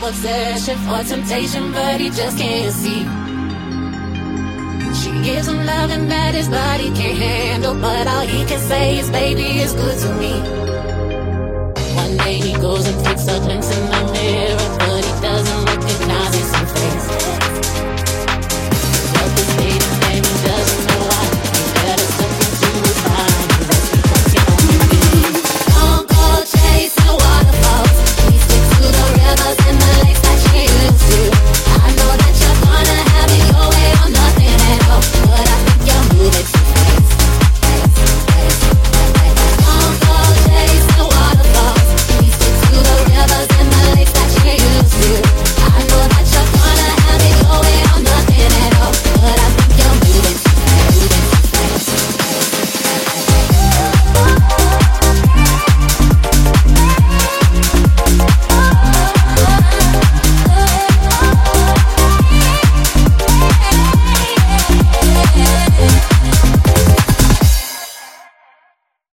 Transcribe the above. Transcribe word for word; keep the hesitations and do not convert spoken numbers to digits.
obsession or temptation, but he just can't see. She gives him loving that his body can't handle, but all he can say is, baby, it's good to me. One day he goes and takes a glimpse in the mirror, but he doesn't recognize his own face.